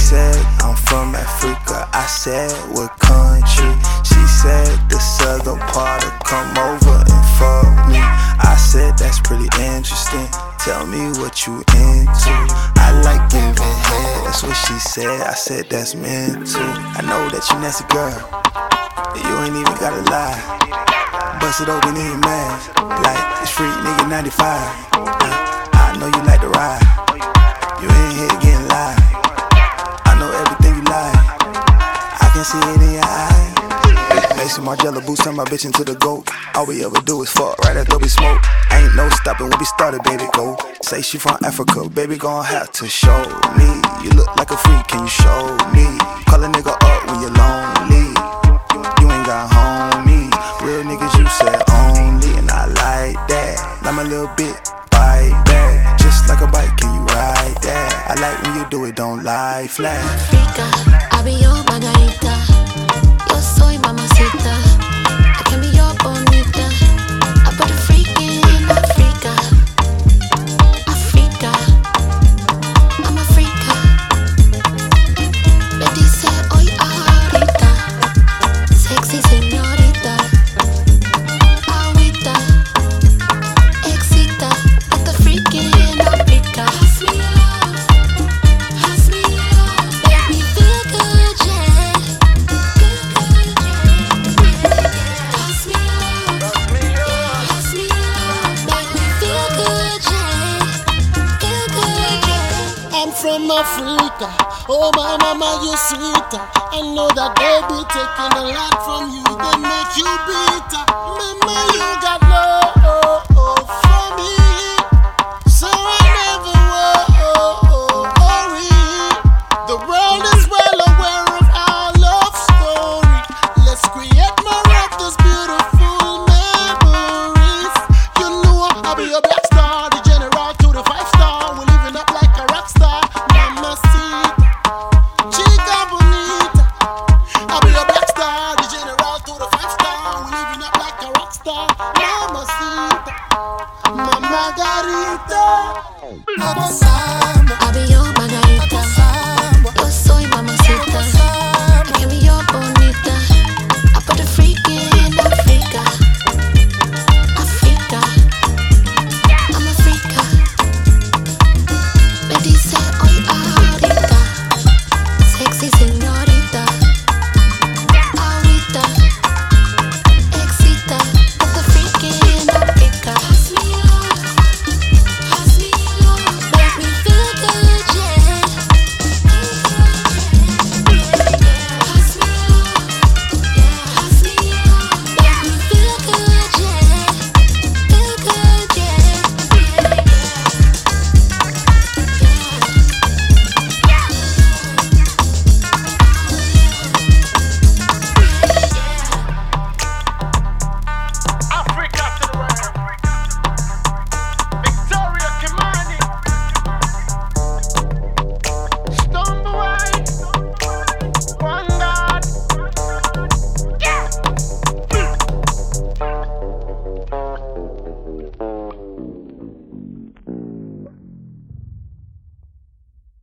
said, I'm from Africa. I said, what country? She said, the southern part of come over and fuck me. I said, that's pretty interesting. Tell me what you into. I like giving head, that's what she said. I said, that's mental. I know that you nasty girl, you ain't even gotta lie. Bust it open in your mask, like it's free nigga 95. I know you like to ride, you ain't here getting live. I know everything you like, I can see it in your eye. Macy Margiela boots on my bitch into the goat. All we ever do is fuck right after we smoke. Ain't no stopping when we started, baby, go. Say she from Africa, baby, gon' have to show me. You look like a freak, can you show me? Call a nigga up when you're lonely. You ain't got homie. Real niggas, you said only, and I like that. Like my little bit, bite back. Just like a bike, can you ride that? I like when you do it, don't lie flat. Africa, I be your margarita. Yo soy mamacita. I can be your bonita. I put a freak in Africa. Africa, I'm Africa. Me dice hoy ahorita. Sexy señorita. Agüita, excita. Put the freak in Africa. Has me up, make me feel good, yeah. Has me up, make me feel good, yeah. Feel good, yeah. I'm from Africa, oh my mama, you sweeter. I know that they be taking a lot from you, they make you bitter. Mama, you got love for me.